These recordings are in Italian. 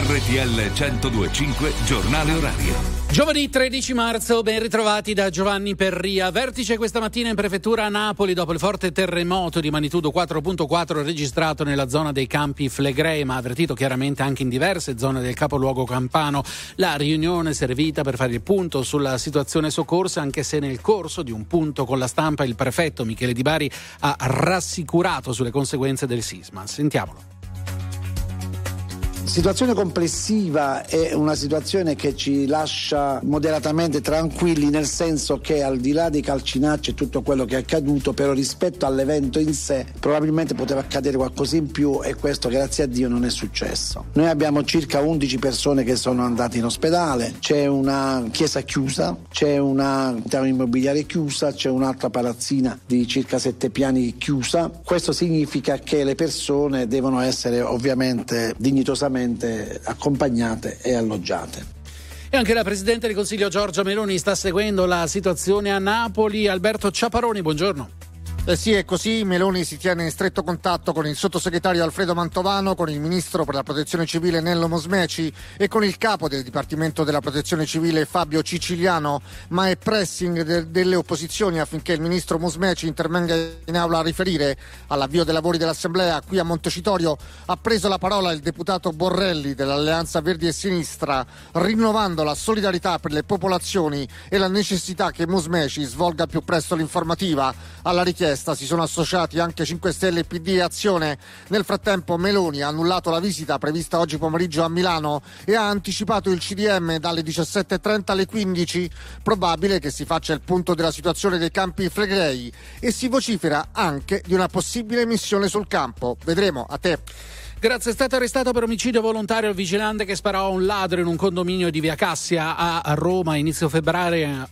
RTL 102.5 Giornale Orario. Giovedì 13 marzo, ben ritrovati da Giovanni Perria. Vertice questa mattina in prefettura a Napoli dopo il forte terremoto di magnitudo 4.4 registrato nella zona dei Campi Flegrei, ma avvertito chiaramente anche in diverse zone del capoluogo campano. La riunione è servita per fare il punto sulla situazione soccorsa, anche se nel corso di un punto con la stampa il prefetto Michele Di Bari ha rassicurato sulle conseguenze del sisma. Sentiamolo. Situazione complessiva è una situazione che ci lascia moderatamente tranquilli, nel senso che al di là dei calcinacci e tutto quello che è accaduto, però rispetto all'evento in sé probabilmente poteva accadere qualcosa in più, e questo grazie a Dio non è successo. Noi abbiamo circa 11 persone che sono andate in ospedale, c'è una chiesa chiusa, c'è una unità immobiliare chiusa, c'è un'altra palazzina di circa 7 piani chiusa. Questo significa che le persone devono essere ovviamente dignitosamente accompagnate e alloggiate. E anche la Presidente del Consiglio Giorgia Meloni sta seguendo la situazione a Napoli. Alberto Ciaparoni, buongiorno. Sì, è così. Meloni si tiene in stretto contatto con il sottosegretario Alfredo Mantovano, con il ministro per la protezione civile Nello Mosmeci e con il capo del Dipartimento della Protezione Civile Fabio Ciciliano, ma è pressing delle opposizioni affinché il ministro Mosmeci intervenga in aula a riferire. All'avvio dei lavori dell'Assemblea qui a Montecitorio ha preso la parola il deputato Borrelli dell'Alleanza Verdi e Sinistra, rinnovando la solidarietà per le popolazioni e la necessità che Mosmeci svolga più presto l'informativa. Alla richiesta si sono associati anche 5 Stelle, PD e Azione. Nel frattempo Meloni ha annullato la visita prevista oggi pomeriggio a Milano e ha anticipato il CDM dalle 17.30 alle 15. Probabile che si faccia il punto della situazione dei Campi Flegrei e si vocifera anche di una possibile missione sul campo. Vedremo. A te. Grazie. È stato arrestato per omicidio volontario il vigilante che sparò a un ladro in un condominio di Via Cassia a Roma all'inizio febbraio.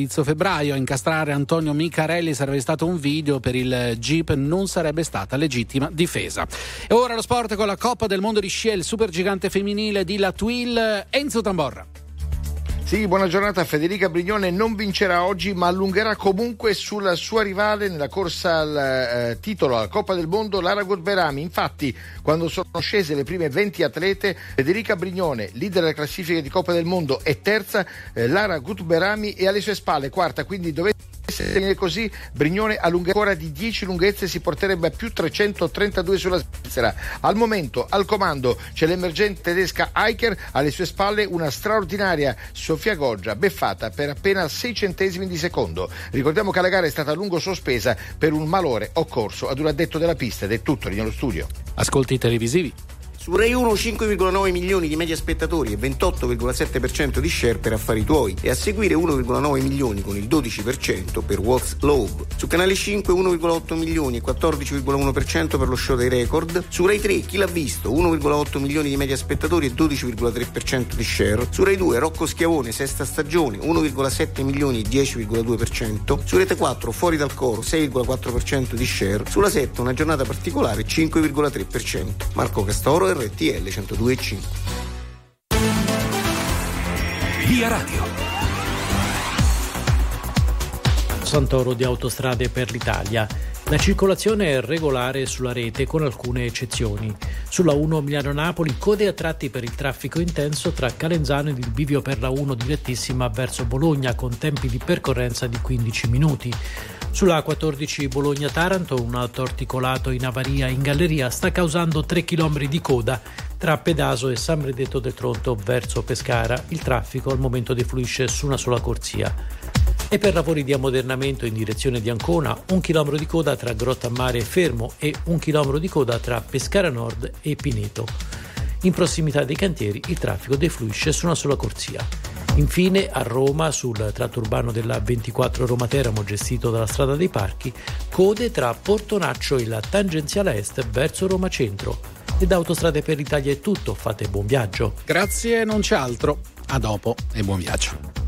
A incastrare Antonio Micarelli sarebbe stato un video, per il GIP non sarebbe stata legittima difesa. E ora lo sport con la Coppa del Mondo di sci, il supergigante femminile di La Tuile. Enzo Tamborra. Sì, buona giornata. Federica Brignone non vincerà oggi, ma allungherà comunque sulla sua rivale nella corsa al titolo alla Coppa del Mondo, Lara Gutberami. Infatti, quando sono scese le prime 20 atlete, Federica Brignone, leader della classifica di Coppa del Mondo, è terza, Lara Gutberami è alle sue spalle, quarta, quindi dovete essere così. Brignone allunga ancora di 10 lunghezze, si porterebbe a più 332 sulla Svizzera. Al momento al comando c'è l'emergente tedesca Eicher, alle sue spalle una straordinaria Sofia Goggia, beffata per appena 6 centesimi di secondo. Ricordiamo che la gara è stata a lungo sospesa per un malore occorso ad un addetto della pista. Ed è tutto, nello studio. Ascolti televisivi. Su Rai 1 5,9 milioni di media spettatori e 28,7% di share per Affari Tuoi, e a seguire 1,9 milioni con il 12% per What's Love. Su Canale 5 1,8 milioni e 14,1% per lo show dei record. Su Rai 3 Chi l'ha visto, 1,8 milioni di media spettatori e 12,3% di share. Su Rai 2 Rocco Schiavone, sesta stagione, 1,7 milioni e 10,2%. Su Rete 4 Fuori dal coro, 6,4% di share. Sulla 7 Una giornata particolare, 5,3%. Marco Castoro, RTL 102.5. Via Radio. Santoro di Autostrade per l'Italia. La circolazione è regolare sulla rete con alcune eccezioni. Sulla 1 Milano-Napoli code a tratti per il traffico intenso tra Calenzano ed il bivio per la 1 direttissima verso Bologna con tempi di percorrenza di 15 minuti. Sulla A14 Bologna-Taranto un autorticolato in avaria in galleria sta causando 3 km di coda tra Pedaso e San Benedetto del Tronto verso Pescara. Il traffico al momento defluisce su una sola corsia. E per lavori di ammodernamento in direzione di Ancona 1 chilometro di coda tra Grottammare e Fermo e 1 chilometro di coda tra Pescara Nord e Pineto. In prossimità dei cantieri il traffico defluisce su una sola corsia. Infine a Roma, sul tratto urbano della 24 Roma-Teramo gestito dalla Strada dei Parchi, code tra Portonaccio e la tangenziale est verso Roma Centro. E da Autostrade per l'Italia è tutto, fate buon viaggio. Grazie, non c'è altro. A dopo e buon viaggio.